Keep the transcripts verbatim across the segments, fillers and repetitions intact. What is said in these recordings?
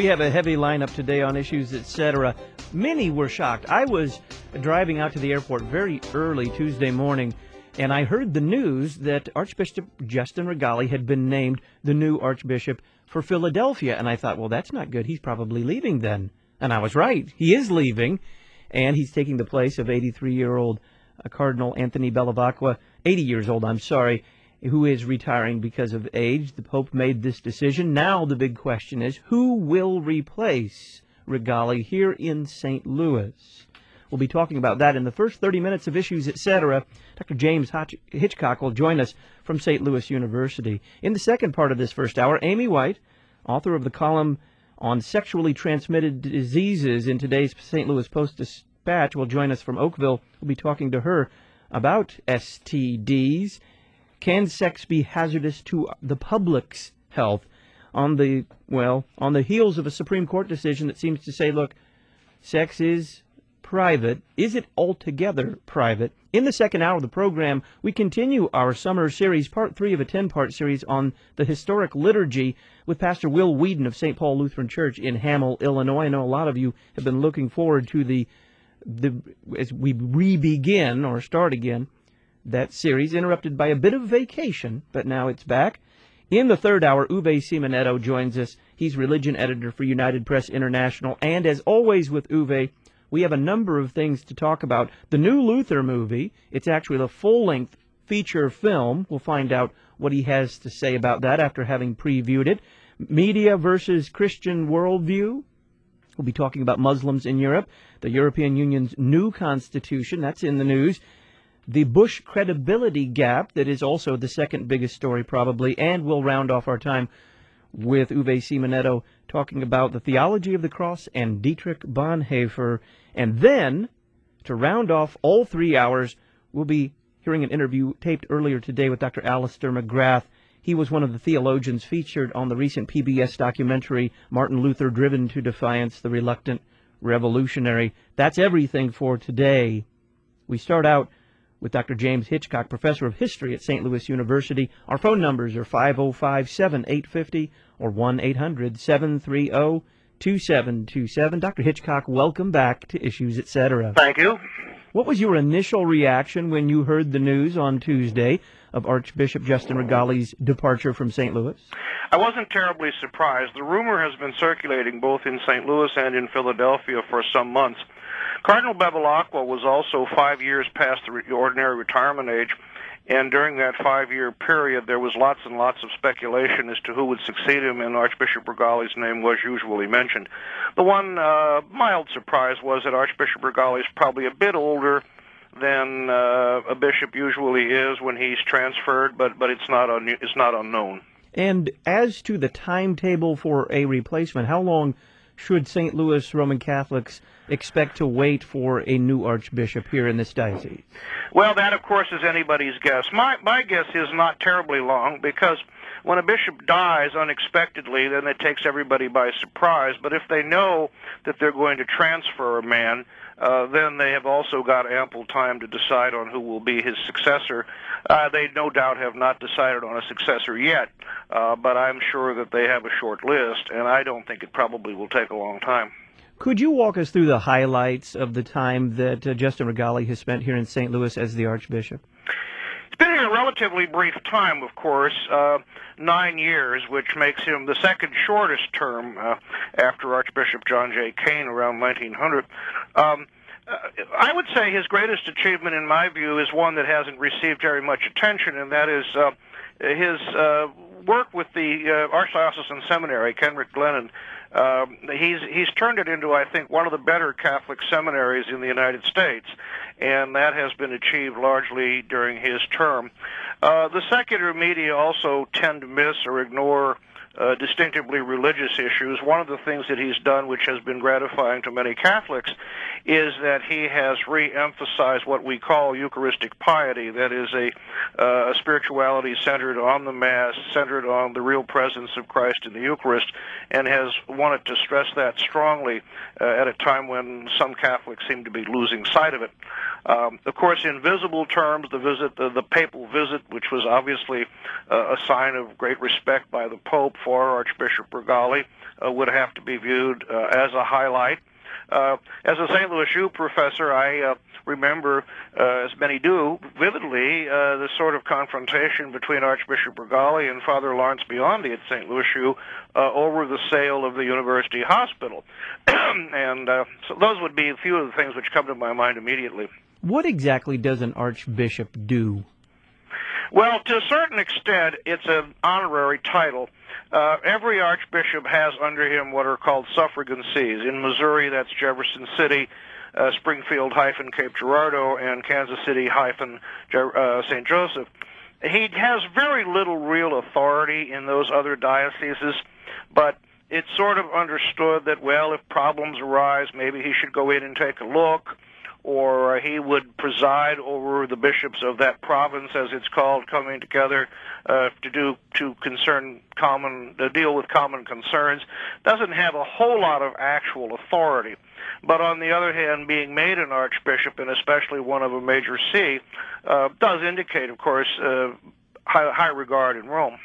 have a heavy lineup today on Issues, et cetera. Many were shocked. I was driving out to the airport very early Tuesday morning, and I heard the news that Archbishop Justin Regali had been named the new Archbishop for Philadelphia. And I thought, well, that's not good. He's probably leaving then. And I was right. He is leaving, and he's taking the place of eighty-three-year-old uh, Cardinal Anthony Bellavacqua, eighty years old, I'm sorry, who is retiring because of age. The Pope made this decision. Now the big question is, who will replace Regali here in Saint Louis? We'll be talking about that in the first thirty minutes of Issues, et cetera. Doctor James Hitch- Hitchcock will join us from Saint Louis University. In the second part of this first hour, Amy White, author of the column on sexually transmitted diseases in today's Saint Louis Post-Dispatch, will join us from Oakville. We'll be talking to her about S T Ds. Can sex be hazardous to the public's health? On the, well, on the heels of a Supreme Court decision that seems to say, look, sex is private. Is it altogether private? In the second hour of the program, we continue our summer series, part three of a ten-part series on the historic liturgy with Pastor Will Whedon of Saint Paul Lutheran Church in Hamel, Illinois. I know a lot of you have been looking forward to the, the as we re-begin or start again that series, interrupted by a bit of vacation, but now it's back. In the third hour, Uwe Simonetto joins us. He's religion editor for United Press International. And as always with Uwe, we have a number of things to talk about. The new Luther movie, it's actually the full-length feature film. We'll find out what he has to say about that after having previewed it. Media versus Christian worldview. We'll be talking about Muslims in Europe. The European Union's new constitution, that's in the news. The Bush credibility gap, that is also the second biggest story probably, and we'll round off our time with Uwe Simonetto talking about the theology of the cross and Dietrich Bonhoeffer. And then, to round off all three hours, we'll be hearing an interview taped earlier today with Doctor Alistair McGrath. He was one of the theologians featured on the recent P B S documentary, Martin Luther Driven to Defiance, the Reluctant Revolutionary. That's everything for today. We start out with Doctor James Hitchcock, professor of history at Saint Louis University. Our phone numbers are five oh five, seven eight five oh or one eight hundred, seven three oh, two seven two seven. Doctor Hitchcock, welcome back to Issues, et cetera. Thank you. What was your initial reaction when you heard the news on Tuesday of Archbishop Justin Regali's departure from Saint Louis? I wasn't terribly surprised. The rumor has been circulating both in Saint Louis and in Philadelphia for some months. Cardinal Bevilacqua was also five years past the re- ordinary retirement age, and during that five-year period, there was lots and lots of speculation as to who would succeed him, and Archbishop Regali's name was usually mentioned. The one uh, mild surprise was that Archbishop Regali is probably a bit older than uh, a bishop usually is when he's transferred, but but it's not un- it's not unknown. And as to the timetable for a replacement, how long should Saint Louis Roman Catholics expect to wait for a new archbishop here in this diocese? Well, that, of course, is anybody's guess. My my guess is not terribly long, because when a bishop dies unexpectedly, then it takes everybody by surprise. But if they know that they're going to transfer a man, uh, then they have also got ample time to decide on who will be his successor. Uh, they no doubt have not decided on a successor yet, uh, but I'm sure that they have a short list, and I don't think it probably will take a long time. Could you walk us through the highlights of the time that uh, Justin Regali has spent here in Saint Louis as the Archbishop? It's been in a relatively brief time, of course, uh, nine years, which makes him the second shortest term uh, after Archbishop John J. Kane around nineteen hundred. Um, uh, I would say his greatest achievement, in my view, is one that hasn't received very much attention, and that is uh, his uh, work with the uh, Archdiocesan Seminary, Kenrick Glennon. Um, he's he's turned it into, I think, one of the better Catholic seminaries in the United States, and that has been achieved largely during his term. Uh, the secular media also tend to miss or ignore uh, distinctively religious issues. One of the things that he's done, which has been gratifying to many Catholics, is that he has re-emphasized what we call Eucharistic piety. That is a, uh, a spirituality centered on the Mass, centered on the real presence of Christ in the Eucharist, and has wanted to stress that strongly uh, at a time when some Catholics seem to be losing sight of it. Um, of course, in visible terms, the visit, the, the papal visit, which was obviously uh, a sign of great respect by the Pope for Archbishop Regali uh, would have to be viewed uh, as a highlight. Uh, as a Saint Louis U professor, I uh, remember, uh, as many do, vividly, uh, the sort of confrontation between Archbishop Regali and Father Lawrence Biondi at Saint Louis U uh, over the sale of the University Hospital. and uh, so those would be a few of the things which come to my mind immediately. What exactly does an archbishop do? Well, to a certain extent, it's an honorary title. Uh, every archbishop has under him what are called suffragan-sees. In Missouri, that's Jefferson City, uh, Springfield hyphen Cape Girardeau, and Kansas City hyphen uh, Saint Joseph. He has very little real authority in those other dioceses, but it's sort of understood that, well, if problems arise, maybe he should go in and take a look, or he would preside over the bishops of that province, as it's called, coming together uh, to do to concern common, to deal with common concerns. Doesn't have a whole lot of actual authority, but on the other hand, being made an archbishop, and especially one of a major see, uh, does indicate, of course, uh, high, high regard in Rome.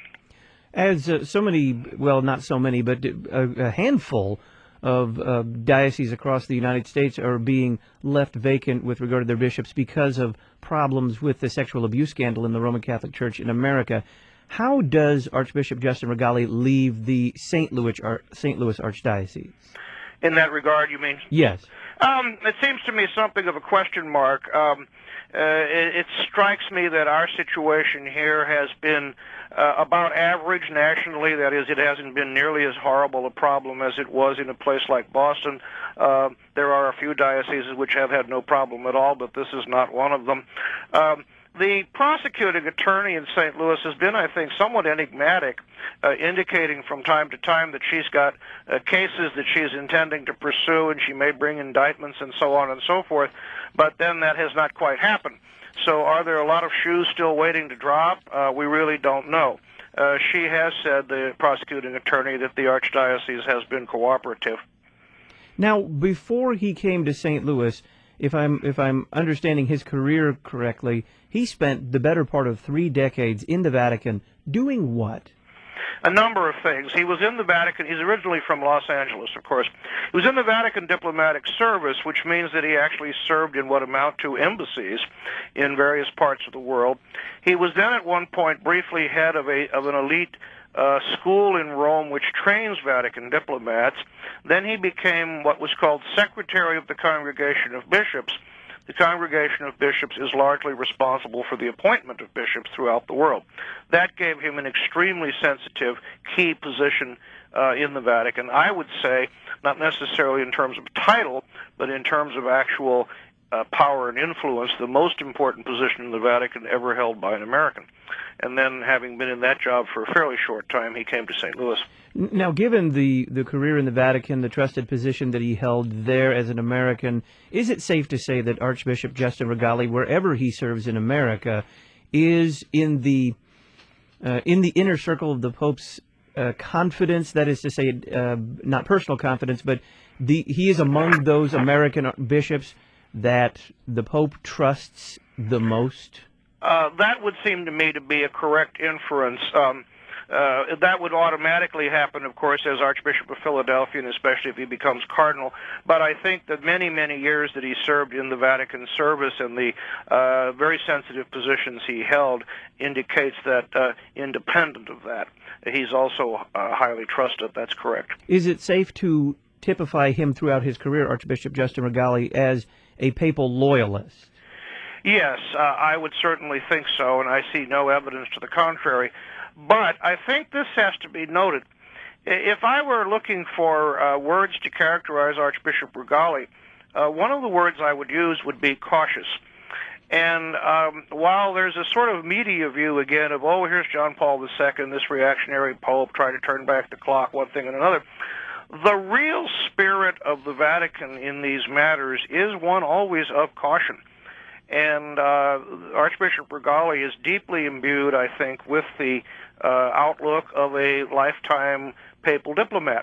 As uh, so many, well, not so many, but a, a handful of uh, dioceses across the United States are being left vacant with regard to their bishops because of problems with the sexual abuse scandal in the Roman Catholic Church in America. How does Archbishop Justin Regali leave the Saint Louis, Saint Louis Archdiocese? In that regard, you mean? Yes. Um, it seems to me something of a question mark. Um, uh, it, it strikes me that our situation here has been uh, about average nationally. That is, it hasn't been nearly as horrible a problem as it was in a place like Boston. Uh, there are a few dioceses which have had no problem at all, but this is not one of them. Um, The prosecuting attorney in Saint Louis has been, I think, somewhat enigmatic, uh, indicating from time to time that she's got uh, cases that she's intending to pursue, and she may bring indictments and so on and so forth, but then that has not quite happened. So are there a lot of shoes still waiting to drop? Uh, we really don't know. Uh, she has said, the prosecuting attorney, that the Archdiocese has been cooperative. Now, before he came to Saint Louis, if I'm if I'm understanding his career correctly, he spent the better part of three decades in the Vatican doing what? A number of things. He was in the Vatican. He's originally from Los Angeles, of course. He was in the Vatican Diplomatic Service, which means that he actually served in what amount to embassies in various parts of the world. He was then at one point briefly head of a of an elite uh, school in Rome which trains Vatican diplomats. Then he became what was called Secretary of the Congregation of Bishops. The Congregation of Bishops is largely responsible for the appointment of bishops throughout the world. That gave him an extremely sensitive, key position uh, in the Vatican. I would say, not necessarily in terms of title, but in terms of actual uh, power and influence, the most important position in the Vatican ever held by an American. And then, having been in that job for a fairly short time, he came to Saint Louis. Now, given the, the career in the Vatican, the trusted position that he held there as an American, is it safe to say that Archbishop Justin Regali, wherever he serves in America, is in the uh, in the inner circle of the Pope's uh, confidence? That is to say, uh, not personal confidence, but the he is among those American bishops that the Pope trusts the most? Uh, that would seem to me to be a correct inference. Um, Uh, that would automatically happen, of course, as Archbishop of Philadelphia, and especially if he becomes cardinal. But I think that many, many years that he served in the Vatican service and the uh, very sensitive positions he held indicates that, uh, independent of that, he's also uh, highly trusted. That's correct. Is it safe to typify him throughout his career, Archbishop Justin Regali, as a papal loyalist? Yes, uh, I would certainly think so, and I see no evidence to the contrary. But I think this has to be noted. If I were looking for uh, words to characterize Archbishop Regali, uh, one of the words I would use would be cautious. And um, while there's a sort of media view, again, of, oh, here's John Paul the Second, this reactionary pope trying to turn back the clock, one thing and another, the real spirit of the Vatican in these matters is one always of caution. And uh, Archbishop Regali is deeply imbued, I think, with the uh, outlook of a lifetime papal diplomat.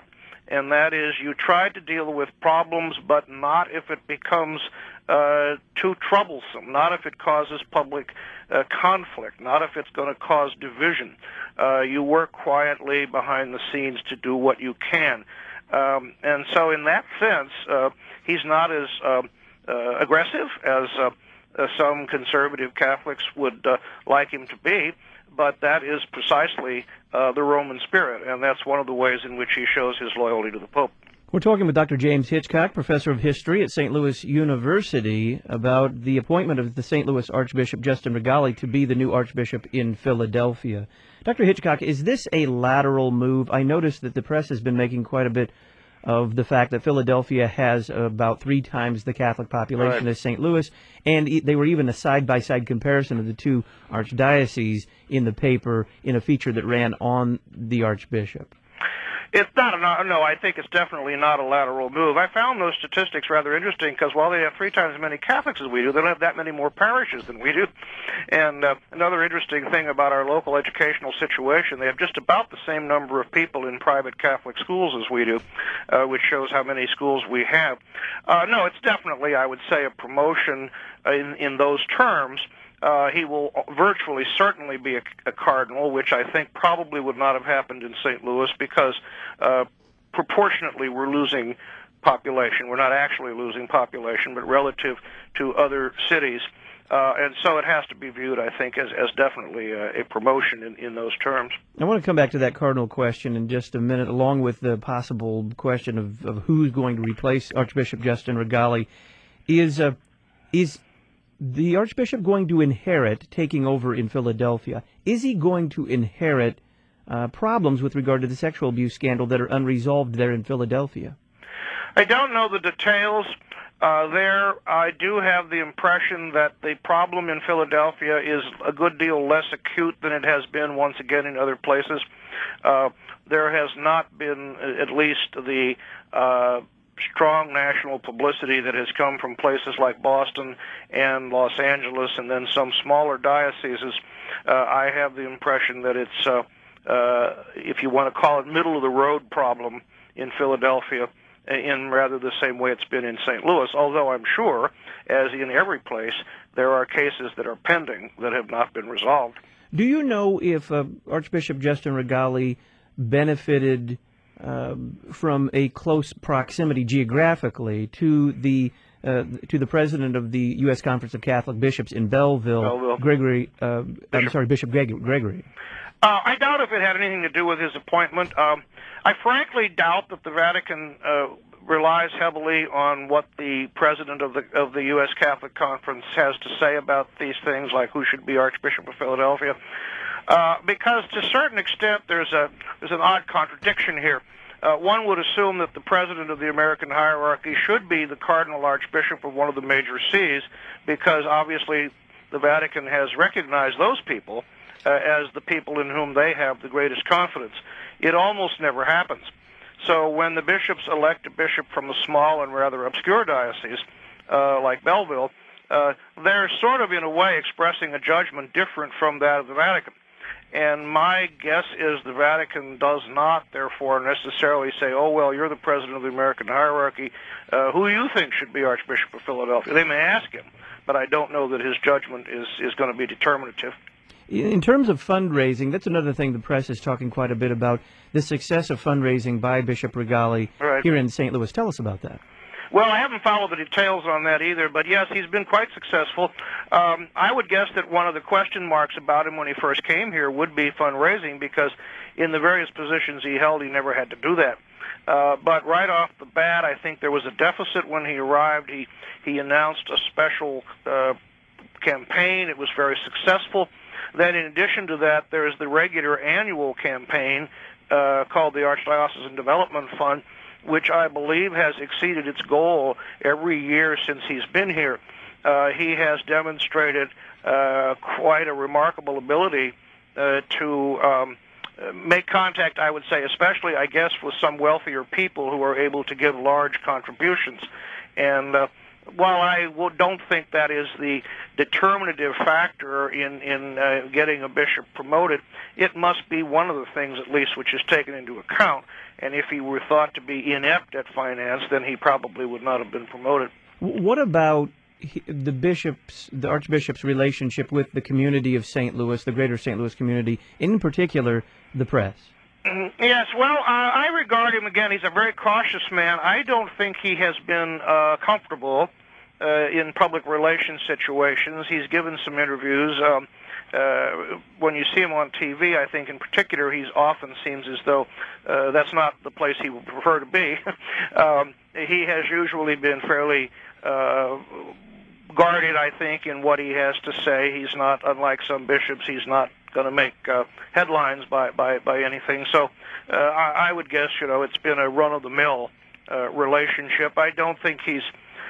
and that is you try to deal with problems, but not if it becomes uh, too troublesome, not if it causes public uh, conflict, not if it's going to cause division. Uh, you work quietly behind the scenes to do what you can. Um, and so in that sense, uh, he's not as uh, uh, aggressive as uh, uh, some conservative Catholics would uh, like him to be, but that is precisely uh, the Roman spirit, and that's one of the ways in which he shows his loyalty to the Pope. We're talking with Doctor James Hitchcock, professor of history at Saint Louis University, about the appointment of the Saint Louis Archbishop Justin Regali to be the new Archbishop in Philadelphia. Doctor Hitchcock, is this a lateral move? I noticed that the press has been making quite a bit of the fact that Philadelphia has about three times the Catholic population Right. as Saint Louis, and e- they were even a side-by-side comparison of the two archdioceses in the paper in a feature that ran on the Archbishop. It's not a, no, I think it's definitely not a lateral move. I found those statistics rather interesting because while they have three times as many Catholics as we do, they don't have that many more parishes than we do. And uh, another interesting thing about our local educational situation, they have just about the same number of people in private Catholic schools as we do, uh, which shows how many schools we have. Uh, no, it's definitely, I would say, a promotion in, in those terms. Uh, he will virtually certainly be a, a cardinal, which I think probably would not have happened in Saint Louis because uh, proportionately we're losing population. We're not actually losing population, but relative to other cities. Uh, and so it has to be viewed, I think, as, as definitely a, a promotion in, in those terms. I want to come back to that cardinal question in just a minute, along with the possible question of, of who's going to replace Archbishop Justin Regali. Is uh, is the Archbishop going to inherit taking over in Philadelphia? Is he going to inherit uh, problems with regard to the sexual abuse scandal that are unresolved there in Philadelphia? I don't know the details uh, there. I do have the impression that the problem in Philadelphia is a good deal less acute than it has been once again in other places. Uh, there has not been, at least the uh, strong national publicity that has come from places like Boston and Los Angeles and then some smaller dioceses. Uh, I have the impression that it's, uh, uh, if you want to call it, middle-of-the-road problem in Philadelphia in rather the same way it's been in Saint Louis, although I'm sure, as in every place, there are cases that are pending that have not been resolved. Do you know if uh, Archbishop Justin Regali benefited Uh, from a close proximity geographically to the uh, to the president of the U S Conference of Catholic Bishops in Belleville, Belleville. Gregory? Uh, I'm sorry, Bishop Greg- Gregory. Uh, I doubt if it had anything to do with his appointment. Um, I frankly doubt that the Vatican uh, relies heavily on what the president of the of the U S Catholic Conference has to say about these things, like who should be Archbishop of Philadelphia. Uh, because to a certain extent there's a there's an odd contradiction here. Uh, one would assume that the president of the American hierarchy should be the cardinal archbishop of one of the major sees, because obviously the Vatican has recognized those people uh, as the people in whom they have the greatest confidence. It almost never happens. So when the bishops elect a bishop from a small and rather obscure diocese uh, like Belleville, uh, they're sort of in a way expressing a judgment different from that of the Vatican. And my guess is the Vatican does not, therefore, necessarily say, oh, well, you're the president of the American hierarchy. Uh, who do you think should be Archbishop of Philadelphia? They may ask him, but I don't know that his judgment is, is going to be determinative. In terms of fundraising, that's another thing the press is talking quite a bit about, the success of fundraising by Bishop Regali Right. here in Saint Louis. Tell us about that. Well, I haven't followed the details on that either, but yes, he's been quite successful. Um, I would guess that one of the question marks about him when he first came here would be fundraising, because in the various positions he held, he never had to do that. Uh, but right off the bat, I think there was a deficit when he arrived. He he announced a special uh, campaign. It was very successful. Then in addition to that, there is the regular annual campaign uh, called the Archdiocesan Development Fund, which I believe has exceeded its goal every year since he's been here. Uh, he has demonstrated uh, quite a remarkable ability uh, to um, make contact, I would say, especially, I guess, with some wealthier people who are able to give large contributions. And uh, while I w- don't think that is the determinative factor in, in uh, getting a bishop promoted, it must be one of the things, at least, which is taken into account. And if he were thought to be inept at finance, then he probably would not have been promoted. What about the bishop's, the archbishop's relationship with the community of Saint Louis, the greater Saint Louis community, in particular, the press? Yes, well, uh, I regard him, again, he's a very cautious man. I don't think he has been uh, comfortable uh, in public relations situations. He's given some interviews. Um, uh, when you see him on T V, I think in particular, he's often seems as though uh, that's not the place he would prefer to be. um, he has usually been fairly uh, guarded, I think, in what he has to say. He's not, unlike some bishops, he's not going to make uh, headlines by, by, by anything. So uh, I, I would guess, you know, it's been a run-of-the-mill uh, relationship. I don't think he's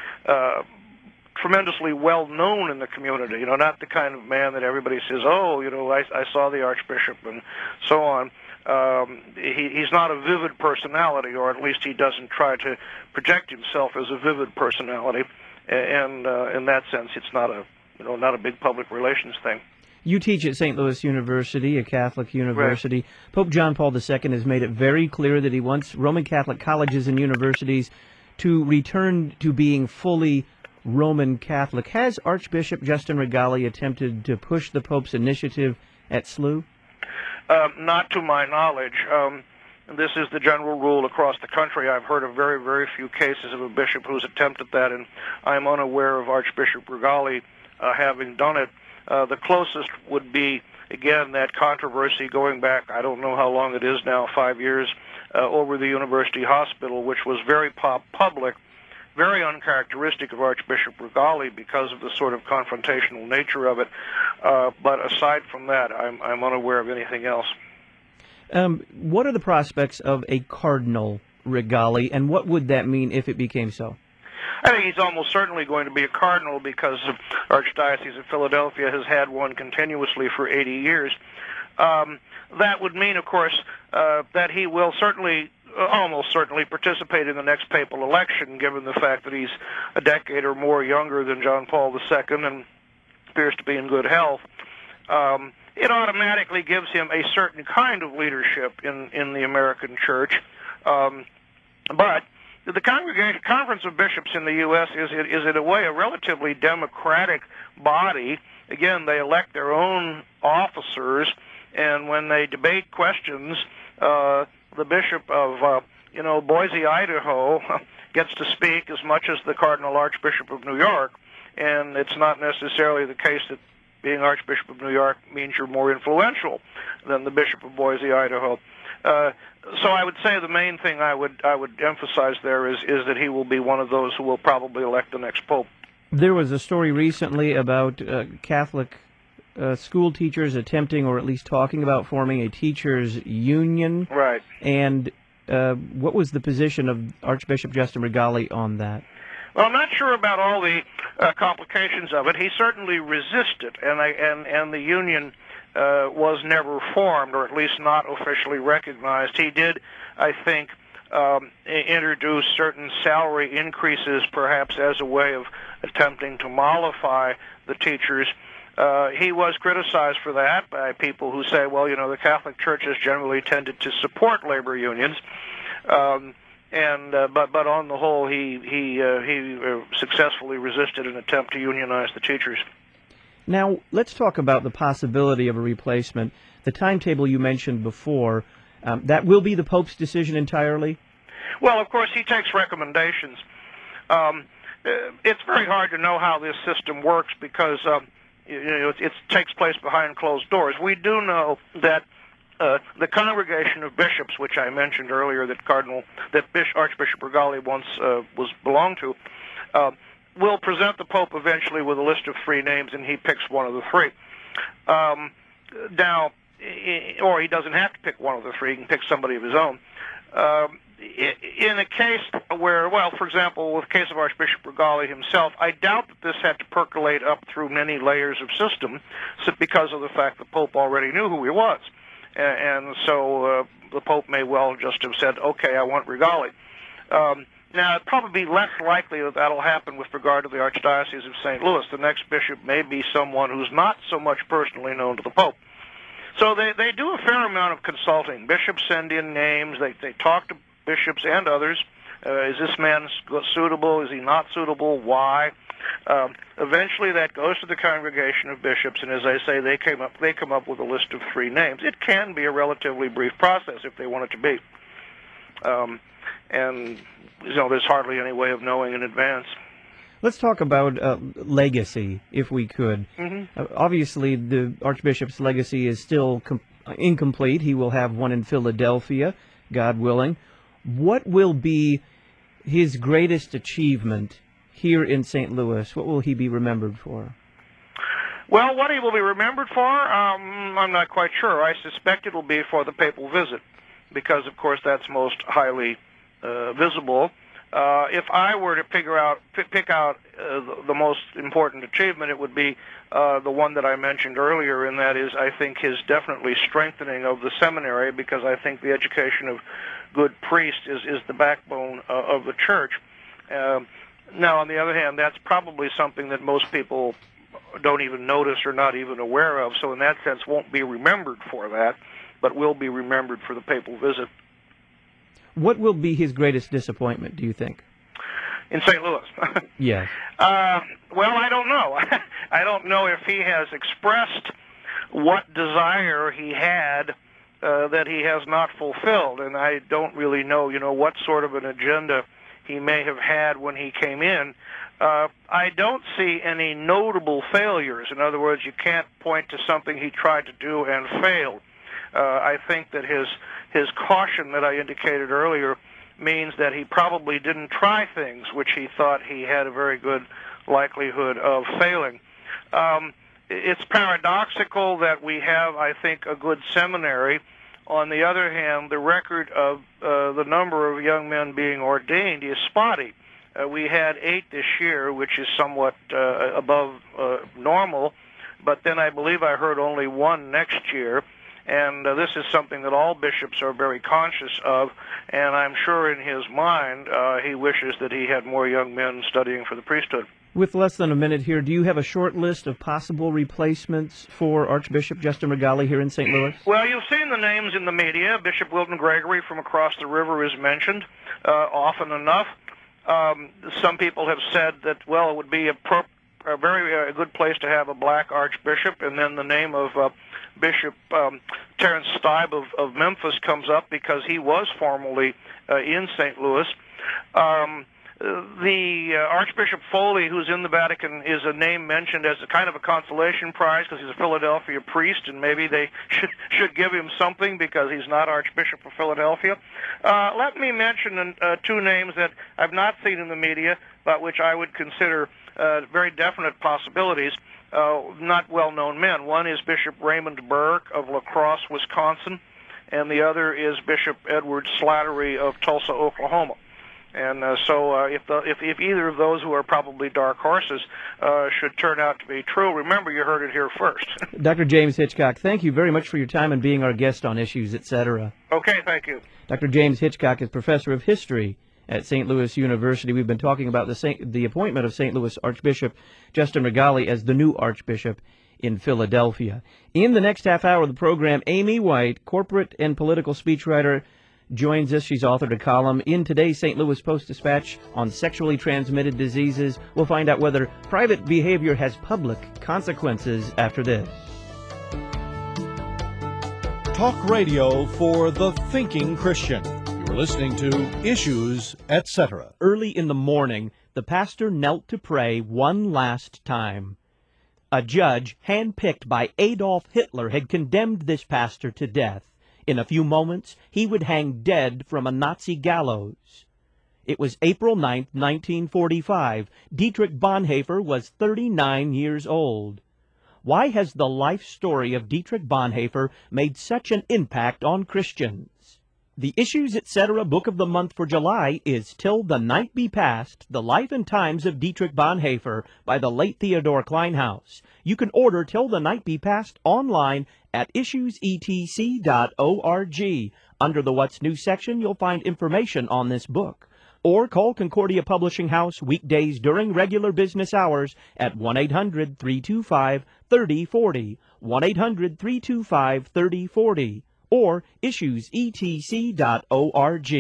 uh, tremendously well-known in the community, you know, not the kind of man that everybody says, oh, you know, I, I saw the archbishop and so on. Um, he, he's not a vivid personality, or at least he doesn't try to project himself as a vivid personality. And uh, in that sense, it's not a, you know, not a big public relations thing. You teach at Saint Louis University, a Catholic university. Right. Pope John Paul the Second has made it very clear that he wants Roman Catholic colleges and universities to return to being fully Roman Catholic. Has Archbishop Justin Regali attempted to push the Pope's initiative at S L U? Uh, not to my knowledge. Um, this is the general rule across the country. I've heard of very, very few cases of a bishop who's attempted that, and I'm unaware of Archbishop Regali uh, having done it. Uh, the closest would be, again, that controversy going back, I don't know how long it is now, five years, uh, over the university hospital, which was very pop public, very uncharacteristic of Archbishop Regali because of the sort of confrontational nature of it. Uh, but aside from that, I'm, I'm unaware of anything else. Um, what are the prospects of a Cardinal Regali, and what would that mean if it became so? I think he's almost certainly going to be a cardinal because the Archdiocese of Philadelphia has had one continuously for eighty years. Um, that would mean, of course, uh, that he will certainly, uh, almost certainly, participate in the next papal election, given the fact that he's a decade or more younger than John Paul the Second and appears to be in good health. Um, it automatically gives him a certain kind of leadership in, in the American Church. Um, but the Congregation Conference of Bishops in the U S is, is in a way a relatively democratic body. Again, they elect their own officers, and when they debate questions, uh, the bishop of, uh, you know, Boise, Idaho, gets to speak as much as the Cardinal Archbishop of New York, and it's not necessarily the case that being Archbishop of New York means you're more influential than the Bishop of Boise, Idaho. Uh, so I would say the main thing I would I would emphasize there is is that he will be one of those who will probably elect the next pope. There was a story recently about uh, Catholic uh, school teachers attempting, or at least talking about, forming a teachers' union. Right. And uh, what was the position of Archbishop Justin Regali on that? Well, I'm not sure about all the uh, complications of it. He certainly resisted, and I, and and the union uh, was never formed, or at least not officially recognized. He did, I think, um, introduce certain salary increases, perhaps as a way of attempting to mollify the teachers. Uh, he was criticized for that by people who say, well, you know, the Catholic Church has generally tended to support labor unions. Um, And uh, but but on the whole, he he uh, he uh, successfully resisted an attempt to unionize the teachers. Now let's talk about the possibility of a replacement. The timetable you mentioned before, um, that will be the Pope's decision entirely? Well, of course, he takes recommendations. Um, it's very hard to know how this system works because um, you know, it, it takes place behind closed doors. We do know that Uh, the Congregation of Bishops, which I mentioned earlier, that Cardinal, that Bishop, Archbishop Regali once uh, was belonged to, uh, will present the Pope eventually with a list of three names, and he picks one of the three. Um, now, or he doesn't have to pick one of the three; he can pick somebody of his own. Um, in a case where, well, for example, with the case of Archbishop Regali himself, I doubt that this had to percolate up through many layers of system, because of the fact the Pope already knew who he was. And so uh, the Pope may well just have said, okay, I want Regali. Um, Now, it'd probably be less likely that that'll happen with regard to the Archdiocese of Saint Louis. The next bishop may be someone who's not so much personally known to the Pope. So they, they do a fair amount of consulting. Bishops send in names. They, they talk to bishops and others. Uh, is this man suitable? Is he not suitable? Why? Um, eventually, that goes to the congregation of bishops, and as I say, they came up they come up with a list of three names. It can be a relatively brief process if they want it to be, um, and you know, there's hardly any way of knowing in advance. Let's talk about uh, legacy, if we could. Mm-hmm. Uh, obviously, the Archbishop's legacy is still com- incomplete. He will have one in Philadelphia, God willing. What will be his greatest achievement here in Saint Louis? What will he be remembered for? Well, what he will be remembered for, um, I'm not quite sure. I suspect it will be for the papal visit, because, of course, that's most highly uh, visible. Uh, if I were to figure out, pick out uh, the, the most important achievement, it would be uh, the one that I mentioned earlier, and that is, I think, his definitely strengthening of the seminary, because I think the education of good priests is, is the backbone uh, of the Church. Uh, now, on the other hand, that's probably something that most people don't even notice or not even aware of, so in that sense won't be remembered for that, but will be remembered for the papal visit. What will be his greatest disappointment, do you think? In Saint Louis? Yes. Uh, well, I don't know. I don't know if he has expressed what desire he had uh, that he has not fulfilled, and I don't really know, you know, what sort of an agenda he may have had when he came in. Uh, I don't see any notable failures. In other words, you can't point to something he tried to do and failed. Uh, I think that his his caution that I indicated earlier means that he probably didn't try things which he thought he had a very good likelihood of failing. Um, it's paradoxical that we have, I think, a good seminary. On the other hand, the record of uh, the number of young men being ordained is spotty. Uh, we had eight this year, which is somewhat uh, above uh, normal, but then I believe I heard only one next year. And uh, this is something that all bishops are very conscious of, and I'm sure in his mind uh, he wishes that he had more young men studying for the priesthood. With less than a minute here, do you have a short list of possible replacements for Archbishop Justin Regali here in Saint Louis? Well, you've seen the names in the media. Bishop Wilton Gregory from across the river is mentioned uh, often enough. Um, some people have said that, well, it would be a, pro- a very uh, good place to have a black archbishop, and then the name of uh, Bishop um, Terrence Stibe of, of Memphis comes up because he was formerly uh, in Saint Louis. Um, the uh, Archbishop Foley, who's in the Vatican, is a name mentioned as a kind of a consolation prize because he's a Philadelphia priest, and maybe they should, should give him something because he's not Archbishop of Philadelphia. Uh, let me mention uh, two names that I've not seen in the media, but which I would consider uh, very definite possibilities. Uh, not well-known men. One is Bishop Raymond Burke of La Crosse, Wisconsin, and the other is Bishop Edward Slattery of Tulsa, Oklahoma. And uh, so uh, if, the, if if either of those, who are probably dark horses, uh, should turn out to be true, remember you heard it here first. Doctor James Hitchcock, thank you very much for your time and being our guest on Issues, et cetera. Okay, thank you. Doctor James Hitchcock is professor of history at Saint Louis University. We've been talking about the Saint, the appointment of Saint Louis Archbishop Justin Regali as the new Archbishop in Philadelphia. In the next half hour of the program, Amy White, corporate and political speechwriter, joins us. She's authored a column in today's Saint Louis Post-Dispatch on sexually transmitted diseases. We'll find out whether private behavior has public consequences after this. Talk radio for the thinking Christian. You're listening to Issues, et cetera. Early in the morning, the pastor knelt to pray one last time. A judge, handpicked by Adolf Hitler, had condemned this pastor to death. In a few moments, he would hang dead from a Nazi gallows. It was April ninth, nineteen forty-five. Dietrich Bonhoeffer was thirty-nine years old. Why has the life story of Dietrich Bonhoeffer made such an impact on Christians? The Issues, et cetera. Book of the Month for July is Till the Night Be Past, The Life and Times of Dietrich Bonhoeffer by the late Theodore Kleinhaus. You can order Till the Night Be Past online at issues e t c dot org. Under the What's New section, you'll find information on this book. or call Concordia Publishing House weekdays during regular business hours at one eight hundred, three two five, three oh four oh, one eight hundred, three two five, three oh four oh, or issues e t c dot org.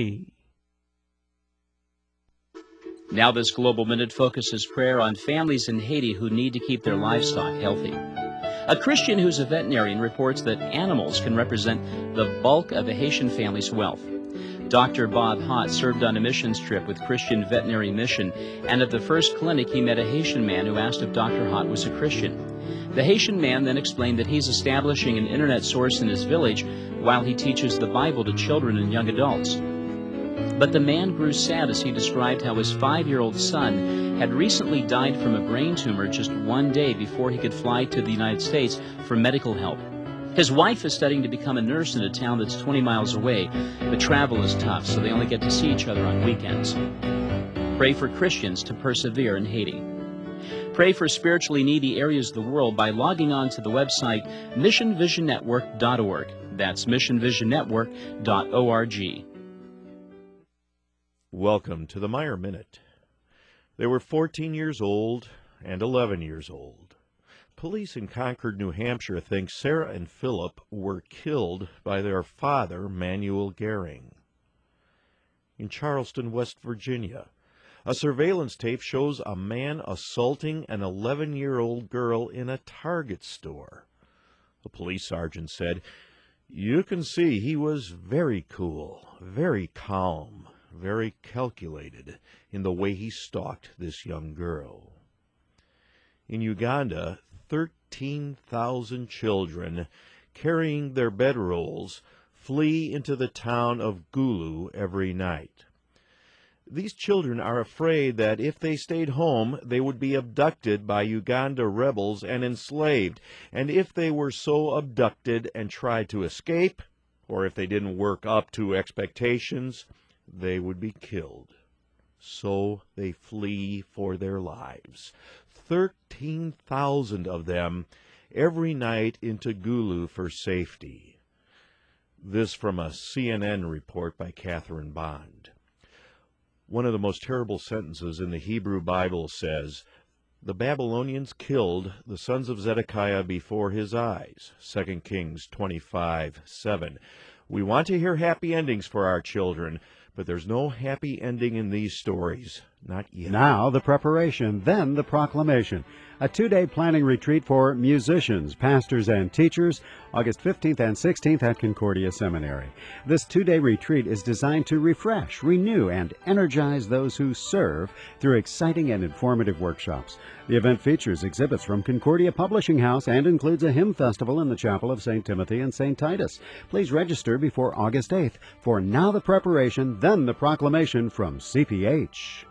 Now this Global Minute focuses prayer on families in Haiti who need to keep their livestock healthy. A Christian who's a veterinarian reports that animals can represent the bulk of a Haitian family's wealth. Doctor Bob Hott served on a missions trip with Christian Veterinary Mission, and at the first clinic he met a Haitian man who asked if Doctor Hott was a Christian. The Haitian man then explained that he's establishing an internet source in his village while he teaches the Bible to children and young adults. But the man grew sad as he described how his five-year-old son had recently died from a brain tumor just one day before he could fly to the United States for medical help. His wife is studying to become a nurse in a town that's twenty miles away, but travel is tough, so they only get to see each other on weekends. Pray for Christians to persevere in Haiti. Pray for spiritually needy areas of the world by logging on to the website mission vision network dot org. That's mission vision network dot org. Welcome to the Meyer Minute. They were fourteen years old and eleven years old. Police in Concord, New Hampshire think Sarah and Philip were killed by their father, Manuel Gehring. In Charleston, West Virginia, a surveillance tape shows a man assaulting an eleven-year-old girl in a Target store. A police sergeant said, "You can see he was very cool, very calm, very calculated in the way he stalked this young girl." In Uganda, thirteen thousand children carrying their bedrolls flee into the town of Gulu every night. These children are afraid that if they stayed home, they would be abducted by Uganda rebels and enslaved, and if they were so abducted and tried to escape, or if they didn't work up to expectations, they would be killed. So they flee for their lives. Thirteen thousand of them every night into Gulu for safety. This from a C N N report by Catherine Bond. One of the most terrible sentences in the Hebrew Bible says, "The Babylonians killed the sons of Zedekiah before his eyes." Second Kings twenty-five seven. We want to hear happy endings for our children, but there's no happy ending in these stories. Not yet. Now the preparation, then the proclamation. A two-day planning retreat for musicians, pastors, and teachers, August fifteenth and sixteenth at Concordia Seminary. This two-day retreat is designed to refresh, renew, and energize those who serve through exciting and informative workshops. The event features exhibits from Concordia Publishing House and includes a hymn festival in the Chapel of Saint Timothy and Saint Titus. Please register before August eighth for Now the Preparation, Then the Proclamation from C P H.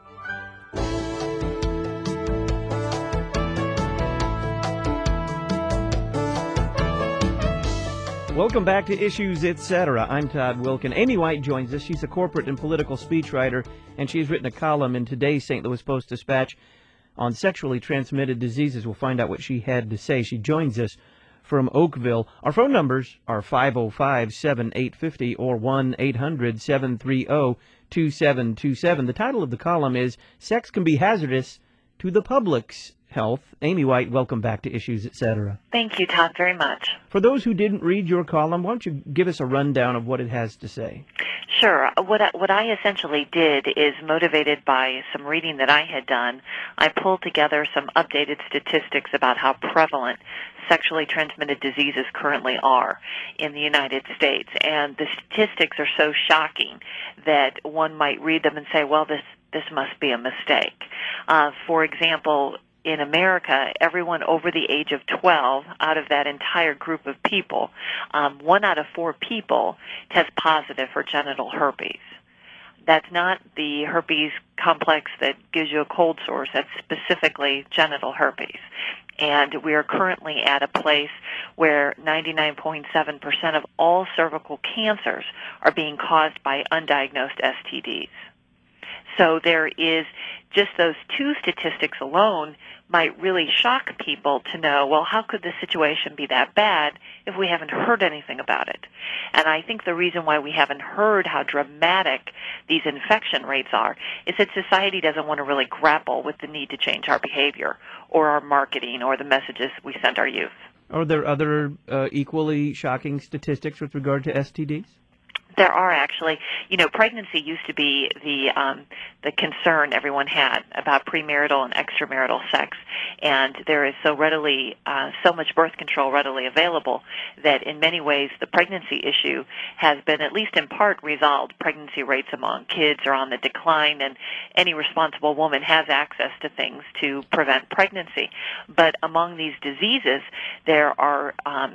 Welcome back to Issues, et cetera. I'm Todd Wilkin. Amy White joins us. She's a corporate and political speechwriter, and she's written a column in today's Saint Louis Post-Dispatch on sexually transmitted diseases. We'll find out what she had to say. She joins us from Oakville. Our phone numbers are five oh five, seven eight five oh or one eight hundred, seven three oh, two seven two seven. The title of the column is Sex Can Be Hazardous to the Public's Health. Amy White, welcome back to Issues, et cetera. Thank you, Todd, very much. For those who didn't read your column, why don't you give us a rundown of what it has to say? Sure. What I, what I essentially did is, motivated by some reading that I had done, I pulled together some updated statistics about how prevalent sexually transmitted diseases currently are in the United States. And the statistics are so shocking that one might read them and say, well, this, this must be a mistake. Uh, for example, in America, everyone over the age of twelve, out of that entire group of people, um, one out of four people test positive for genital herpes. That's not the herpes complex that gives you a cold sore. That's specifically genital herpes. And we are currently at a place where ninety-nine point seven percent of all cervical cancers are being caused by undiagnosed S T Ds. So there is just those two statistics alone might really shock people to know, well, how could the situation be that bad if we haven't heard anything about it? And I think the reason why we haven't heard how dramatic these infection rates are is that society doesn't want to really grapple with the need to change our behavior or our marketing or the messages we send our youth. Are there other uh, equally shocking statistics with regard to S T Ds? There are actually. You know, pregnancy used to be the um, the concern everyone had about premarital and extramarital sex, and there is so readily uh, so much birth control readily available that in many ways the pregnancy issue has been at least in part resolved. Pregnancy rates among kids are on the decline, and any responsible woman has access to things to prevent pregnancy. But among these diseases, there are um,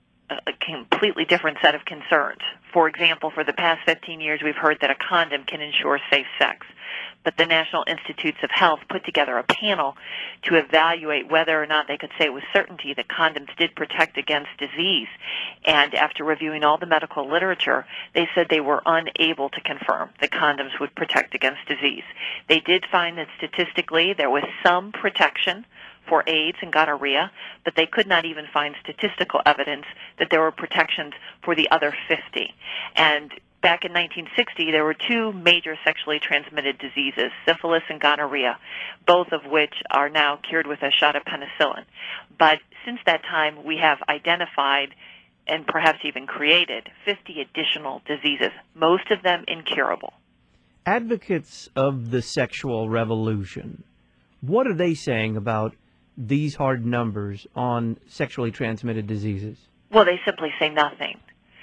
a completely different set of concerns. For example, for the past fifteen years, we've heard that a condom can ensure safe sex. But the National Institutes of Health put together a panel to evaluate whether or not they could say with certainty that condoms did protect against disease. And after reviewing all the medical literature, they said they were unable to confirm that condoms would protect against disease. They did find that statistically there was some protection for AIDS and gonorrhea, but they could not even find statistical evidence that there were protections for the other fifty. And back in nineteen sixty, there were two major sexually transmitted diseases, syphilis and gonorrhea, both of which are now cured with a shot of penicillin. But since that time, we have identified and perhaps even created fifty additional diseases, most of them incurable. Advocates of the sexual revolution, what are they saying about these hard numbers on sexually transmitted diseases? Well, they simply say nothing.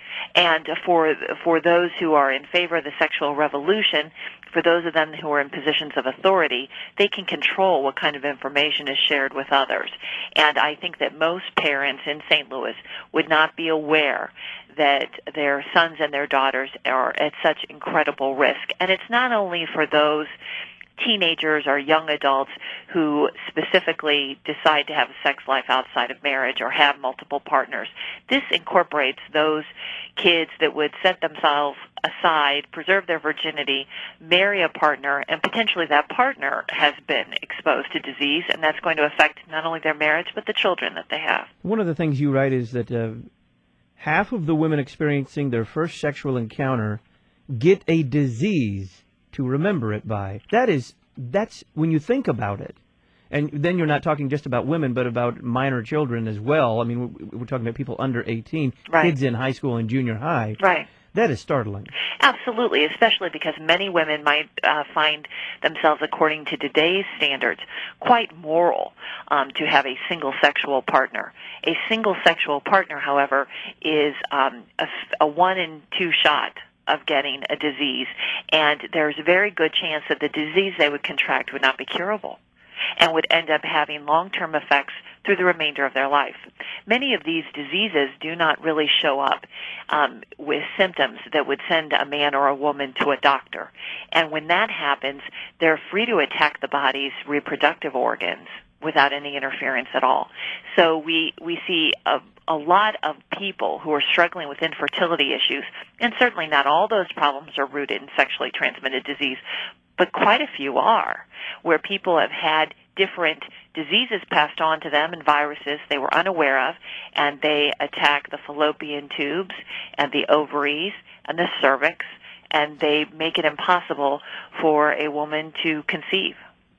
And for for those who are in favor of the sexual revolution, for those of them who are in positions of authority, they can control what kind of information is shared with others. And I think that most parents in Saint Louis would not be aware that their sons and their daughters are at such incredible risk. And it's not only for those teenagers or young adults who specifically decide to have a sex life outside of marriage or have multiple partners. This incorporates those kids that would set themselves aside, preserve their virginity, marry a partner, and potentially that partner has been exposed to disease, and that's going to affect not only their marriage but the children that they have. One of the things you write is that uh, half of the women experiencing their first sexual encounter get a disease to remember it by. That is, that's when you think about it. And then you're not talking just about women, but about minor children as well. I mean, we're talking about people under eighteen, right. Kids in high school and junior high. Right. That is startling. Absolutely, especially because many women might uh, find themselves, according to today's standards, quite moral um, to have a single sexual partner. A single sexual partner, however, is um, a, a one in two shot of getting a disease, and there's a very good chance that the disease they would contract would not be curable and would end up having long-term effects through the remainder of their life. Many of these diseases do not really show up um, with symptoms that would send a man or a woman to a doctor. And when that happens, they're free to attack the body's reproductive organs without any interference at all. So we, we see a, a lot of people who are struggling with infertility issues, and certainly not all those problems are rooted in sexually transmitted disease, but quite a few are, where people have had different diseases passed on to them and viruses they were unaware of, and they attack the fallopian tubes and the ovaries and the cervix, and they make it impossible for a woman to conceive.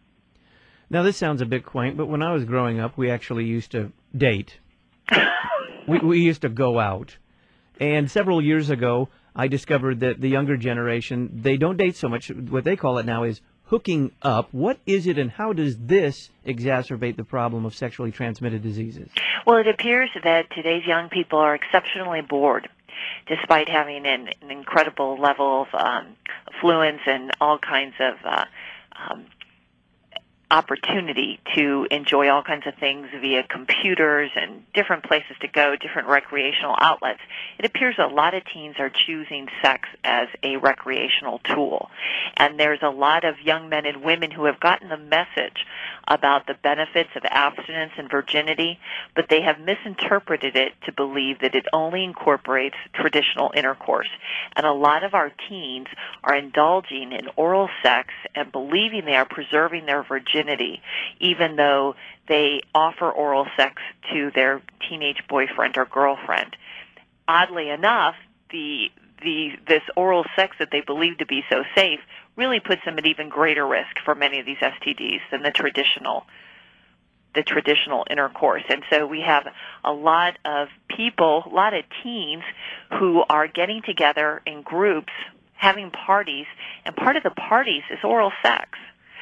Now, this sounds a bit quaint, but when I was growing up, we actually used to date. we, we used to go out. And several years ago, I discovered that the younger generation, they don't date so much. What they call it now is hooking up. What is it, and how does this exacerbate the problem of sexually transmitted diseases? Well, it appears that today's young people are exceptionally bored, despite having an, an incredible level of um, affluence and all kinds of uh, um, opportunity to enjoy all kinds of things via computers and different places to go, different recreational outlets, it appears a lot of teens are choosing sex as a recreational tool. And there's a lot of young men and women who have gotten the message about the benefits of abstinence and virginity, but they have misinterpreted it to believe that it only incorporates traditional intercourse. And a lot of our teens are indulging in oral sex and believing they are preserving their virginity, even though they offer oral sex to their teenage boyfriend or girlfriend. Oddly enough, the the this oral sex that they believe to be so safe really puts them at even greater risk for many of these S T Ds than the traditional the traditional intercourse. And so we have a lot of people, a lot of teens who are getting together in groups, having parties, and part of the parties is oral sex.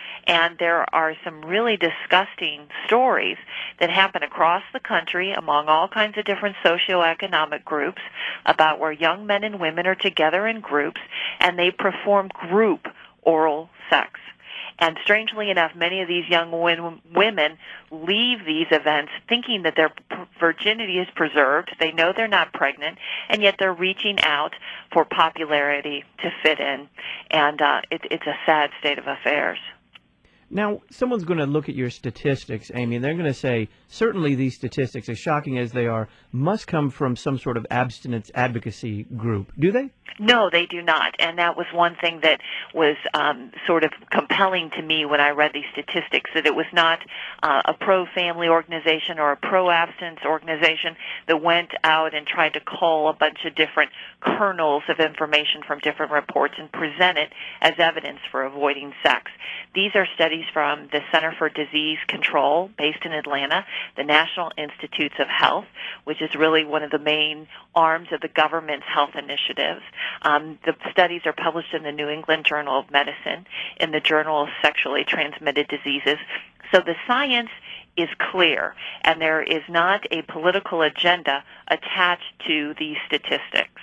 And there are some really disgusting stories that happen across the country among all kinds of different socioeconomic groups about where young men and women are together in groups and they perform group oral sex. And strangely enough, many of these young women leave these events thinking that their virginity is preserved. They know they're not pregnant, and yet they're reaching out for popularity to fit in. And uh, it, it's a sad state of affairs. Now, someone's going to look at your statistics, Amy, and they're going to say, certainly these statistics, as shocking as they are, must come from some sort of abstinence advocacy group. Do they? No, they do not. And that was one thing that was um, sort of compelling to me when I read these statistics, that it was not uh, a pro-family organization or a pro-abstinence organization that went out and tried to cull a bunch of different kernels of information from different reports and present it as evidence for avoiding sex. These are studies from the Center for Disease Control, based in Atlanta, the National Institutes of Health, which is really one of the main arms of the government's health initiatives. Um, the studies are published in the New England Journal of Medicine, in the Journal of Sexually Transmitted Diseases. So the science is clear, and there is not a political agenda attached to these statistics.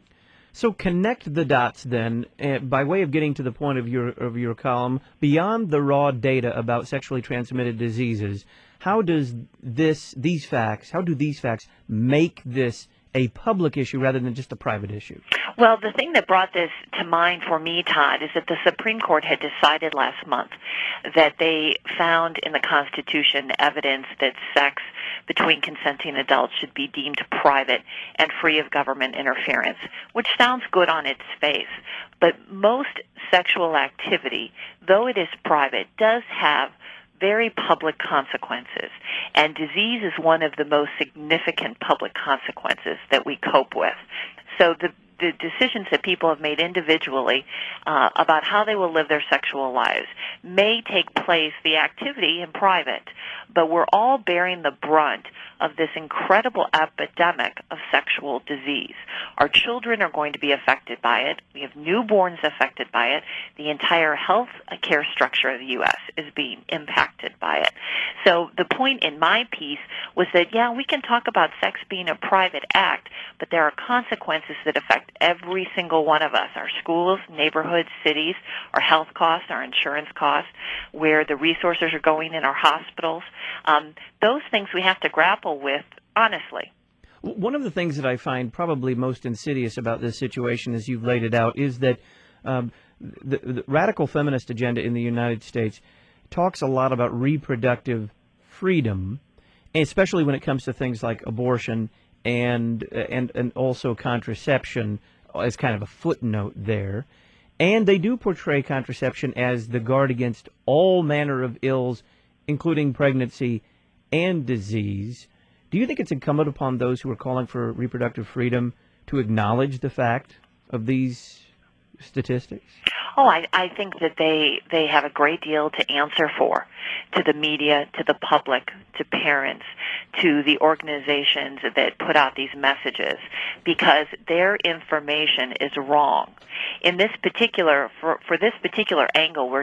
So connect the dots then, uh, by way of getting to the point of your of your column, beyond the raw data about sexually transmitted diseases. How does this these facts? How do these facts make this a public issue rather than just a private issue? Well, the thing that brought this to mind for me, Todd, is that the Supreme Court had decided last month that they found in the Constitution evidence that sex between consenting adults should be deemed private and free of government interference, which sounds good on its face. But most sexual activity, though it is private, does have very public consequences, and disease is one of the most significant public consequences that we cope with. So the the decisions that people have made individually uh, about how they will live their sexual lives may take place, the activity, in private, but we're all bearing the brunt of this incredible epidemic of sexual disease. Our children are going to be affected by it. We have newborns affected by it. The entire health care structure of the U S is being impacted by it. So the point in my piece was that, yeah, we can talk about sex being a private act, but there are consequences that affect every single one of us, our schools, neighborhoods, cities, our health costs, our insurance costs, where the resources are going in our hospitals. Um, those things we have to grapple with honestly. One of the things that I find probably most insidious about this situation, as you've laid it out, is that um, the, the radical feminist agenda in the United States talks a lot about reproductive freedom, especially when it comes to things like abortion and and and also contraception as kind of a footnote there. And they do portray contraception as the guard against all manner of ills, including pregnancy and disease. Do you think it's incumbent upon those who are calling for reproductive freedom to acknowledge the fact of these statistics? Oh, I, I think that they, they have a great deal to answer for, to the media, to the public, to parents, to the organizations that put out these messages, because their information is wrong. In this particular, for, for this particular angle, we're not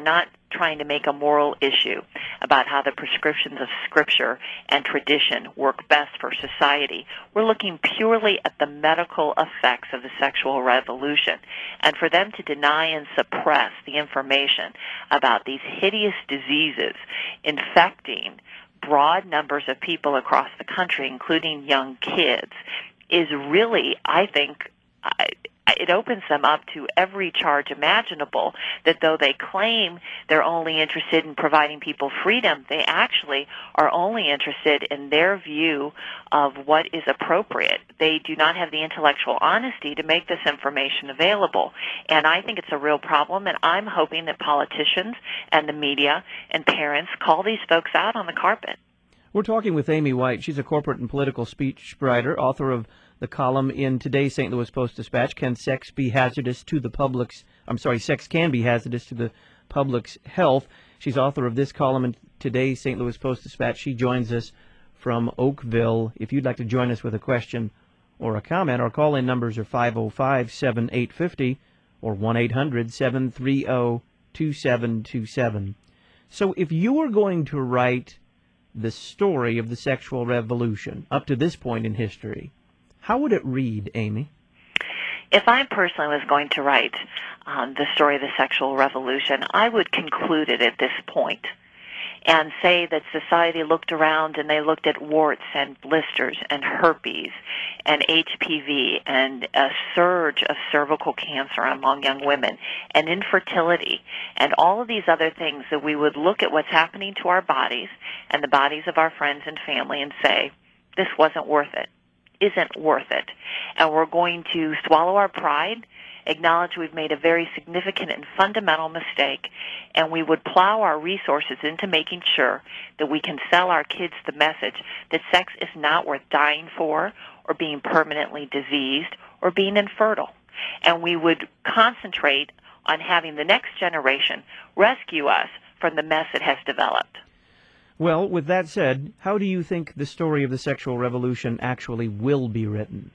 trying to make a moral issue about how the prescriptions of Scripture and tradition work best for society. We're looking purely at the medical effects of the sexual revolution. And for them to deny and suppress the information about these hideous diseases infecting broad numbers of people across the country, including young kids, is really, I think, I, it opens them up to every charge imaginable, that though they claim they're only interested in providing people freedom, they actually are only interested in their view of what is appropriate. They do not have the intellectual honesty to make this information available. And I think it's a real problem, and I'm hoping that politicians and the media and parents call these folks out on the carpet. We're talking with Amy White. She's a corporate and political speechwriter, author of the column in today's Saint Louis Post-Dispatch, Can Sex Be Hazardous to the Public's, I'm sorry, Sex Can Be Hazardous to the Public's Health. She's author of this column in today's Saint Louis Post-Dispatch. She joins us from Oakville. If you'd like to join us with a question or a comment, our call-in numbers are five oh five, seven eight five oh or one eight hundred, seven three zero, two seven two seven. So if you were going to write the story of the sexual revolution up to this point in history, how would it read, Amy? If I personally was going to write um, the story of the sexual revolution, I would conclude it at this point and say that society looked around and they looked at warts and blisters and herpes and H P V and a surge of cervical cancer among young women and infertility and all of these other things, that we would look at what's happening to our bodies and the bodies of our friends and family and say, this wasn't worth it, isn't worth it. And we're going to swallow our pride, acknowledge we've made a very significant and fundamental mistake, and we would plow our resources into making sure that we can sell our kids the message that sex is not worth dying for or being permanently diseased or being infertile. And we would concentrate on having the next generation rescue us from the mess that has developed. Well, with that said, how do you think the story of the sexual revolution actually will be written?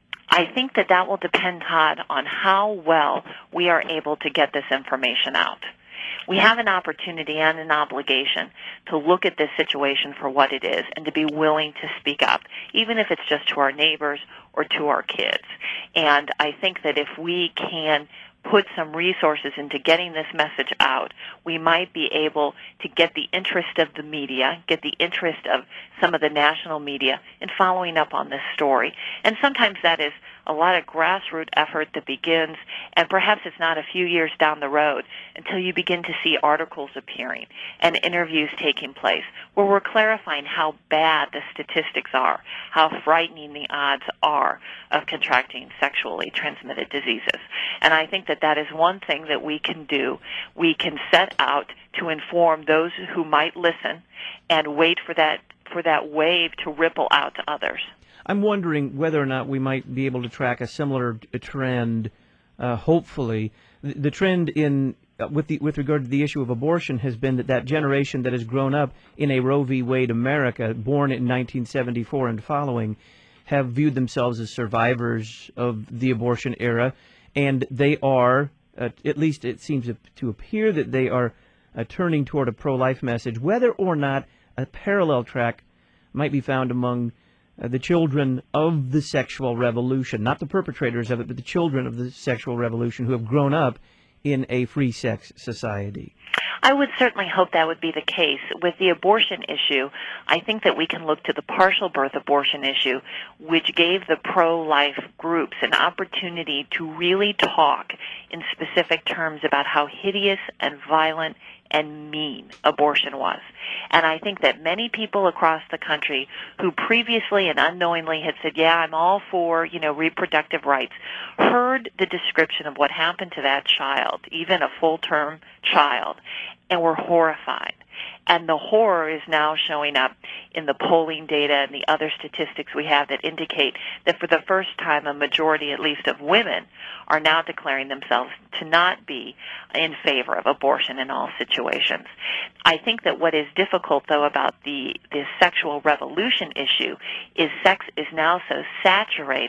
I think that that will depend, Todd, on how well we are able to get this information out. We have an opportunity and an obligation to look at this situation for what it is and to be willing to speak up, even if it's just to our neighbors or to our kids. And I think that if we can put some resources into getting this message out, we might be able to get the interest of the media, get the interest of some of the national media in following up on this story. And sometimes that is a lot of grassroots effort that begins, and perhaps it's not a few years down the road until you begin to see articles appearing and interviews taking place where we're clarifying how bad the statistics are, how frightening the odds are of contracting sexually transmitted diseases. And I think that that is one thing that we can do. We can set out to inform those who might listen and wait for that for that wave to ripple out to others. I'm wondering whether or not we might be able to track a similar trend, uh, hopefully. The, the trend in uh, with the with regard to the issue of abortion has been that that generation that has grown up in a Roe v. Wade America, born in nineteen seventy-four and following, have viewed themselves as survivors of the abortion era, and they are, uh, at least it seems to appear that they are uh, turning toward a pro-life message, whether or not a parallel track might be found among Uh, the children of the sexual revolution, not the perpetrators of it, but the children of the sexual revolution who have grown up in a free sex society. I would certainly hope that would be the case. With the abortion issue, I think that we can look to the partial birth abortion issue, which gave the pro-life groups an opportunity to really talk in specific terms about how hideous and violent and mean abortion was. And I think that many people across the country who previously and unknowingly had said, yeah, I'm all for, you know, reproductive rights, heard the description of what happened to that child, even a full-term child, and were horrified. And the horror is now showing up in the polling data and the other statistics we have that indicate that for the first time, a majority, at least, of women are now declaring themselves to not be in favor of abortion in all situations. I think that what is difficult, though, about the, the sexual revolution issue is sex is now so saturated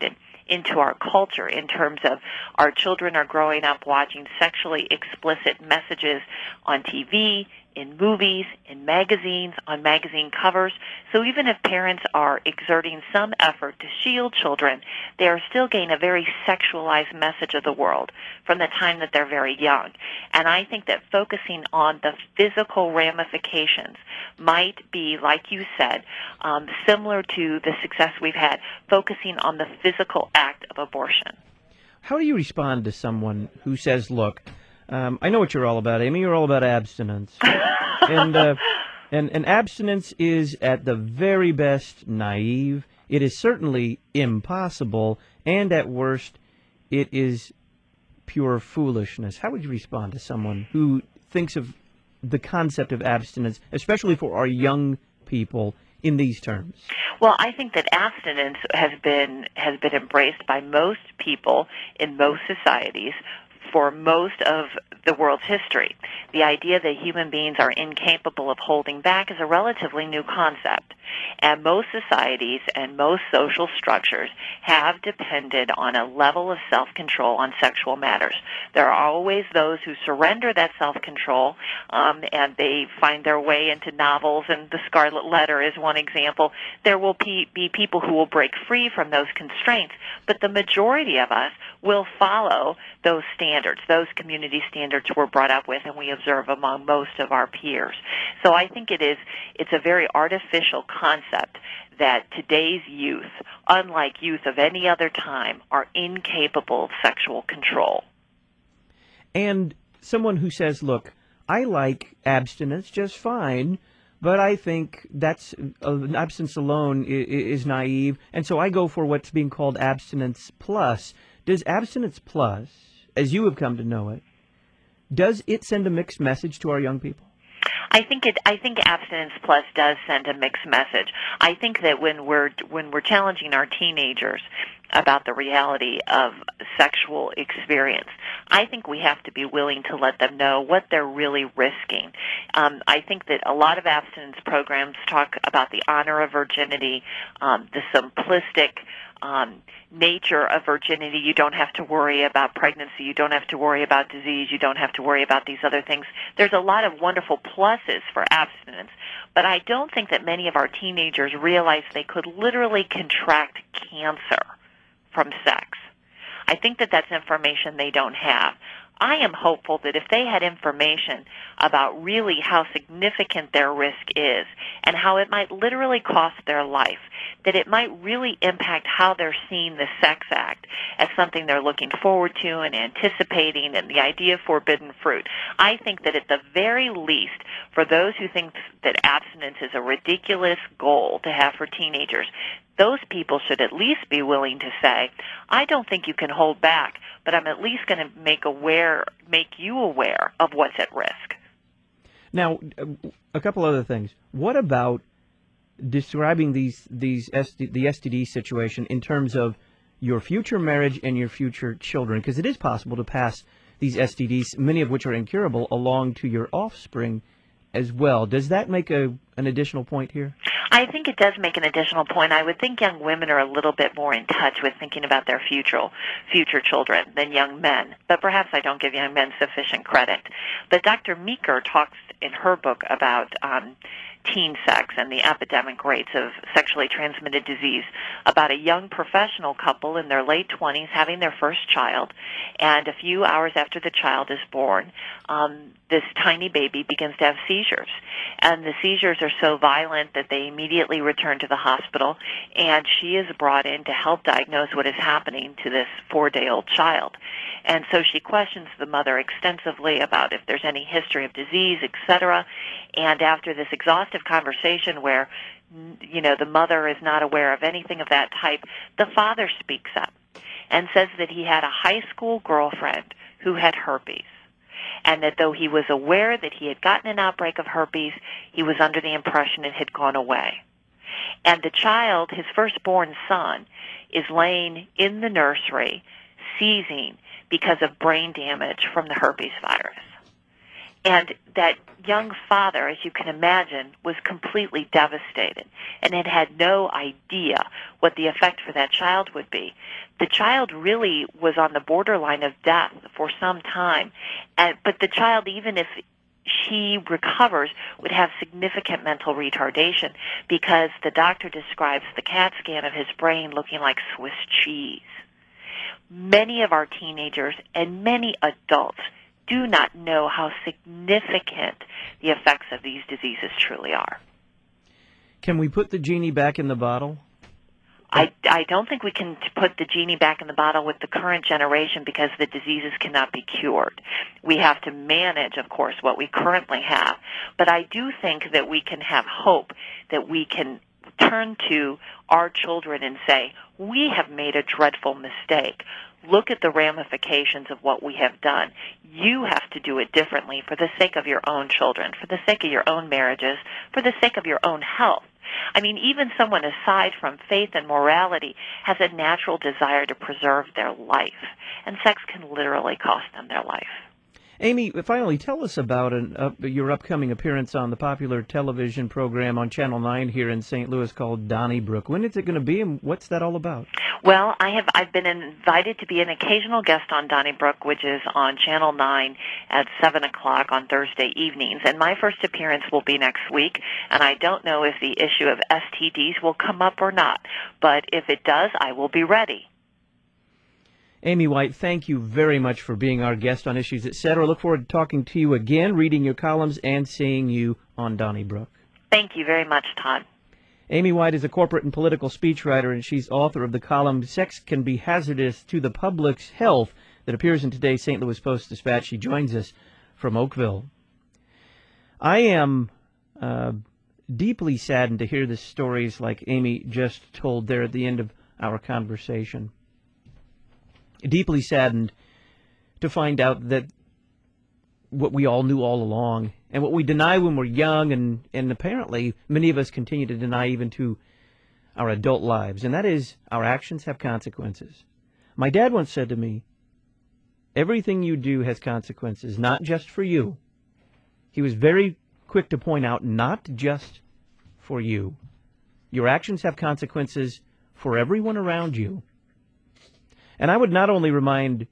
into our culture in terms of our children are growing up watching sexually explicit messages on T V, in movies, in magazines, on magazine covers. So even if parents are exerting some effort to shield children, they are still getting a very sexualized message of the world from the time that they're very young. And I think that focusing on the physical ramifications might be, like you said, um, similar to the success we've had, focusing on the physical act of abortion. How do you respond to someone who says, look, Um, I know what you're all about, Amy. You're all about abstinence. and, uh, and and abstinence is, at the very best, naive. It is certainly impossible. And at worst, it is pure foolishness. How would you respond to someone who thinks of the concept of abstinence, especially for our young people, in these terms? Well, I think that abstinence has been has been embraced by most people in most societies for most of the world's history. The idea that human beings are incapable of holding back is a relatively new concept. And most societies and most social structures have depended on a level of self-control on sexual matters. There are always those who surrender that self-control, um, and they find their way into novels, and The Scarlet Letter is one example. There will be, be people who will break free from those constraints, but the majority of us will follow those standards. Those community standards we're brought up with and we observe among most of our peers. So I think it is, it's a very artificial concept that today's youth, unlike youth of any other time, are incapable of sexual control. And someone who says, look, I like abstinence just fine, but I think that's uh, abstinence alone is, is naive, and so I go for what's being called abstinence plus. Does abstinence plus, as you have come to know it, does it send a mixed message to our young people? I think it. I think Abstinence Plus does send a mixed message. I think that when we're when we're challenging our teenagers about the reality of sexual experience, I think we have to be willing to let them know what they're really risking. Um, I think that a lot of abstinence programs talk about the honor of virginity, um, the simplistic Um, nature of virginity. You don't have to worry about pregnancy. You don't have to worry about disease. You don't have to worry about these other things. There's a lot of wonderful pluses for abstinence, but I don't think that many of our teenagers realize they could literally contract cancer from sex. I think that that's information they don't have. I am hopeful that if they had information about really how significant their risk is and how it might literally cost their life, that it might really impact how they're seeing the sex act as something they're looking forward to and anticipating, and the idea of forbidden fruit. I think that at the very least, for those who think that abstinence is a ridiculous goal to have for teenagers, those people should at least be willing to say, I don't think you can hold back, but I'm at least going to make aware, make you aware of what's at risk. Now, a couple other things. What about describing these these S T, the S T D situation in terms of your future marriage and your future children? Because it is possible to pass these S T Ds, many of which are incurable, along to your offspring as well. Does that make a an additional point here? I think it does make an additional point. I would think young women are a little bit more in touch with thinking about their future future children than young men, but perhaps I don't give young men sufficient credit. But Doctor Meeker talks in her book about um, teen sex and the epidemic rates of sexually transmitted disease, about a young professional couple in their late twenties having their first child, and a few hours after the child is born, um, this tiny baby begins to have seizures. And the seizures are so violent that they immediately return to the hospital, and she is brought in to help diagnose what is happening to this four-day-old child. And so she questions the mother extensively about if there's any history of disease, et cetera. And after this exhaustive conversation where, you know, the mother is not aware of anything of that type, the father speaks up and says that he had a high school girlfriend who had herpes, and that though he was aware that he had gotten an outbreak of herpes, he was under the impression it had gone away. And the child, his firstborn son, is laying in the nursery, seizing because of brain damage from the herpes virus. And that young father, as you can imagine, was completely devastated and had had no idea what the effect for that child would be. The child really was on the borderline of death for some time, and, but the child, even if she recovers, would have significant mental retardation because the doctor describes the CAT scan of his brain looking like Swiss cheese. Many of our teenagers and many adults do not know how significant the effects of these diseases truly are. Can we put the genie back in the bottle? I, I don't think we can put the genie back in the bottle with the current generation because the diseases cannot be cured. We have to manage, of course, what we currently have. But I do think that we can have hope, that we can turn to our children and say, we have made a dreadful mistake. Look at the ramifications of what we have done. You have to do it differently for the sake of your own children, for the sake of your own marriages, for the sake of your own health. I mean, even someone aside from faith and morality has a natural desire to preserve their life, and sex can literally cost them their life. Amy, finally, tell us about an, uh, your upcoming appearance on the popular television program on Channel nine here in Saint Louis called Donnybrook. When is it going to be, and what's that all about? Well, I have I've been invited to be an occasional guest on Donnybrook, which is on Channel nine at seven o'clock on Thursday evenings. And my first appearance will be next week, and I don't know if the issue of S T Ds will come up or not. But if it does, I will be ready. Amy White, thank you very much for being our guest on Issues, et cetera. Look forward to talking to you again, reading your columns, and seeing you on Donnybrook. Thank you very much, Todd. Amy White is a corporate and political speechwriter, and she's author of the column Sex Can Be Hazardous to the Public's Health that appears in today's Saint Louis Post-Dispatch. She joins us from Oakville. I am uh, deeply saddened to hear the stories like Amy just told there at the end of our conversation. Deeply saddened to find out that what we all knew all along, and what we deny when we're young, and, and apparently many of us continue to deny even to our adult lives, and that is our actions have consequences. My dad once said to me, everything you do has consequences, not just for you. He was very quick to point out, not just for you. Your actions have consequences for everyone around you. And I would not only remind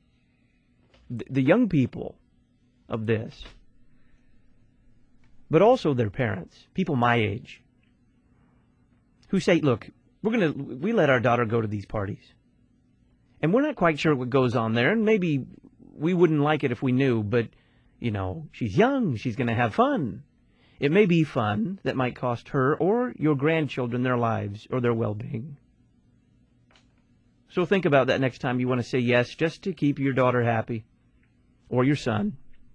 the young people of this, but also their parents, people my age, who say, look, we're gonna we let our daughter go to these parties, and we're not quite sure what goes on there, and maybe we wouldn't like it if we knew, but, you know, she's young, she's going to have fun. It may be fun that might cost her or your grandchildren their lives or their well-being. So think about that next time you want to say yes just to keep your daughter happy, or your son.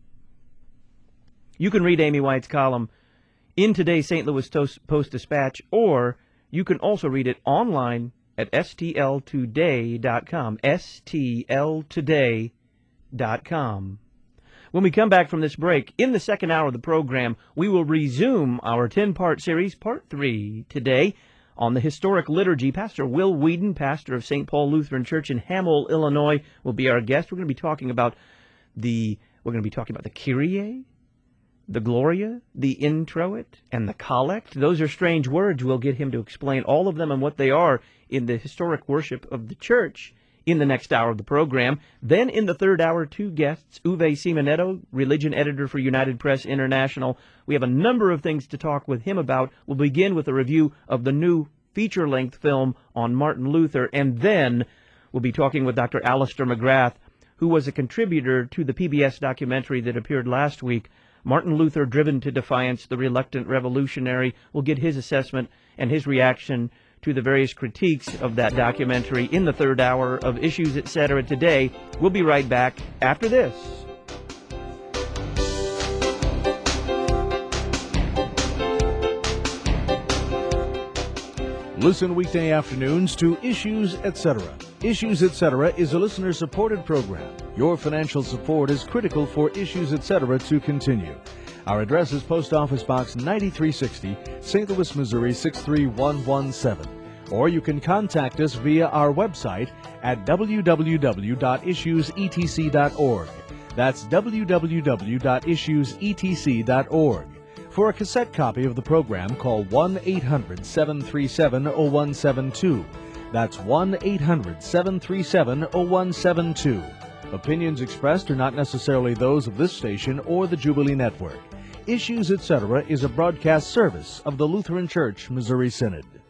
You can read Amy White's column in today's Saint Louis Post-Dispatch, or you can also read it online at S T L today dot com, S T L today dot com. When we come back from this break, in the second hour of the program, we will resume our ten-part series, Part three, today, on the historic liturgy. Pastor Will Whedon, pastor of Saint Paul Lutheran Church in Hamel, Illinois, will be our guest. We're going to be talking about the we're going to be talking about the Kyrie, the Gloria, the Introit, and the Collect. Those are strange words. We'll get him to explain all of them and what they are in the historic worship of the church in the next hour of the program. Then in the third hour, two guests, Uwe Simonetto, religion editor for United Press International. We have a number of things to talk with him about. We'll begin with a review of the new feature-length film on Martin Luther, and then we'll be talking with Doctor Alistair McGrath, who was a contributor to the P B S documentary that appeared last week, Martin Luther Driven to Defiance, the Reluctant Revolutionary. We'll get his assessment and his reaction to the various critiques of that documentary in the third hour of Issues, et cetera today. We'll be right back after this. Listen weekday afternoons to Issues, et cetera. Issues, et cetera is a listener-supported program. Your financial support is critical for Issues, et cetera to continue. Our address is Post Office Box ninety-three sixty, Saint Louis, Missouri six three one one seven. Or you can contact us via our website at w w w dot issues e t c dot org. That's w w w dot issues e t c dot org. For a cassette copy of the program, call one eight hundred, seven three seven, zero one seven two. That's one eight hundred, seven three seven, zero one seven two. Opinions expressed are not necessarily those of this station or the Jubilee Network. Issues, et cetera is a broadcast service of the Lutheran Church Missouri Synod.